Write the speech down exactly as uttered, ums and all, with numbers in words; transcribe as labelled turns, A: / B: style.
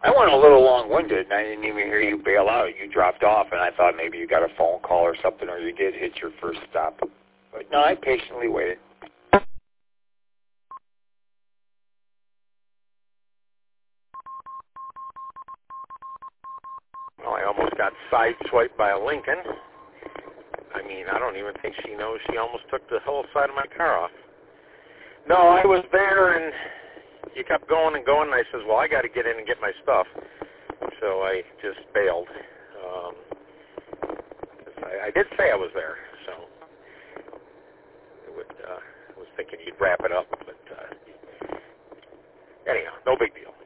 A: I went a little long-winded, and I didn't even hear you bail out. You dropped off, and I thought maybe you got a phone call or something, or you did hit your first stop. But no, I patiently waited.
B: Well, I almost got sideswiped by a Lincoln. I mean, I don't even think she knows she almost took the whole side of my car off. No, I was there, and you kept going and going, and I says, well, I got to get in and get my stuff. So I just bailed. Um, I, I did say I was there, so I, would, uh, I was thinking you'd wrap it up. But uh, anyhow, no big deal.